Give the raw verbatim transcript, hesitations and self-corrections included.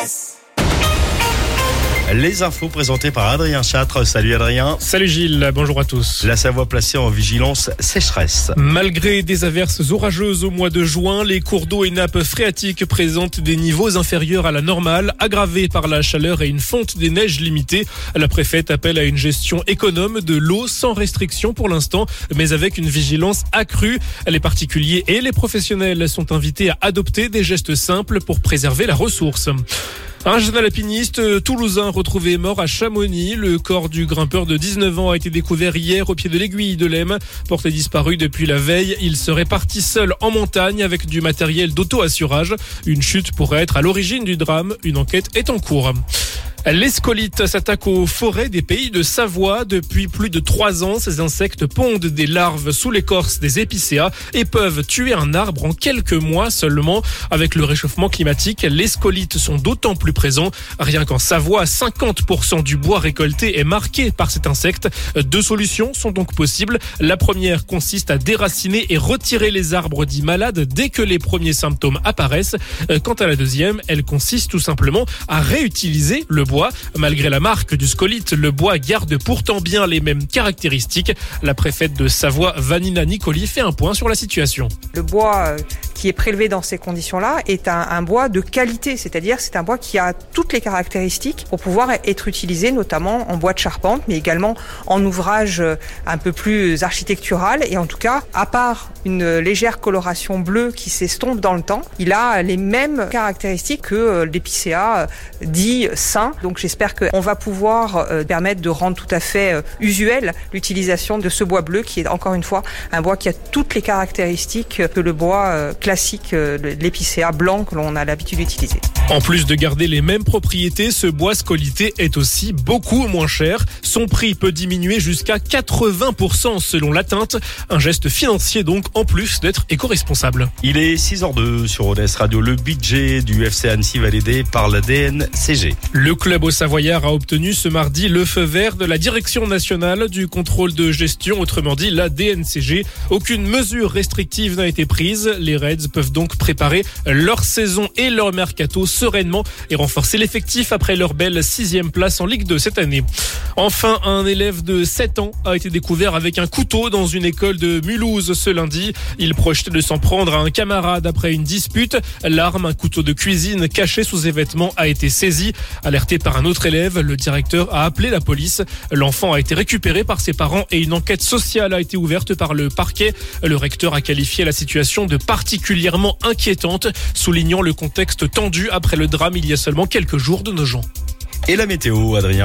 S. Les infos présentées par Adrien Châtre. Salut Adrien. Salut Gilles, bonjour à tous. La Savoie placée en vigilance sécheresse. Malgré des averses orageuses au mois de juin, les cours d'eau et nappes phréatiques présentent des niveaux inférieurs à la normale, aggravés par la chaleur et une fonte des neiges limitée. La préfète appelle à une gestion économe de l'eau sans restriction pour l'instant, mais avec une vigilance accrue. Les particuliers et les professionnels sont invités à adopter des gestes simples pour préserver la ressource. Un jeune alpiniste toulousain retrouvé mort à Chamonix. Le corps du grimpeur de dix-neuf ans a été découvert hier au pied de l'aiguille de l'Aisne. Porté disparu depuis la veille, il serait parti seul en montagne avec du matériel d'auto-assurage. Une chute pourrait être à l'origine du drame. Une enquête est en cours. Les scolites s'attaquent aux forêts des pays de Savoie. Depuis plus de trois ans, ces insectes pondent des larves sous l'écorce des épicéas et peuvent tuer un arbre en quelques mois seulement. Avec le réchauffement climatique, les scolites sont d'autant plus présents. Rien qu'en Savoie, cinquante pour cent du bois récolté est marqué par cet insecte. Deux solutions sont donc possibles. La première consiste à déraciner et retirer les arbres dits malades dès que les premiers symptômes apparaissent. Quant à la deuxième, elle consiste tout simplement à réutiliser le bois. Malgré la marque du scolite, le bois garde pourtant bien les mêmes caractéristiques. La préfète de Savoie, Vanina Nicoli, fait un point sur la situation. Le bois qui est prélevé dans ces conditions-là est un, un bois de qualité, c'est-à-dire c'est un bois qui a toutes les caractéristiques pour pouvoir être utilisé notamment en bois de charpente, mais également en ouvrage un peu plus architectural. Et en tout cas, à part une légère coloration bleue qui s'estompe dans le temps, il a les mêmes caractéristiques que l'épicéa dit sain. Donc j'espère qu'on va pouvoir permettre de rendre tout à fait usuel l'utilisation de ce bois bleu qui est encore une fois un bois qui a toutes les caractéristiques que le bois classique, l'épicéa blanc que l'on a l'habitude d'utiliser. En plus de garder les mêmes propriétés, ce bois scolité est aussi beaucoup moins cher. Son prix peut diminuer jusqu'à quatre-vingts pour cent selon l'atteinte. Un geste financier donc, en plus d'être éco-responsable. Il est six heures deux sur O D S Radio. Le budget du F C Annecy validé par la D N C G. Le club au Savoyard a obtenu ce mardi le feu vert de la Direction nationale du contrôle de gestion, autrement dit la D N C G. Aucune mesure restrictive n'a été prise. Les Reds peuvent donc préparer leur saison et leur mercato sereinement et renforcer l'effectif après leur belle sixième place en Ligue deux cette année. Enfin, un élève de sept ans a été découvert avec un couteau dans une école de Mulhouse ce lundi. Il projetait de s'en prendre à un camarade après une dispute. L'arme, un couteau de cuisine caché sous ses vêtements, a été saisi. Alerté par un autre élève, le directeur a appelé la police. L'enfant a été récupéré par ses parents et une enquête sociale a été ouverte par le parquet. Le recteur a qualifié la situation de particulièrement inquiétante, soulignant le contexte tendu après le drame il y a seulement quelques jours de Nogent. Et la météo, Adrien?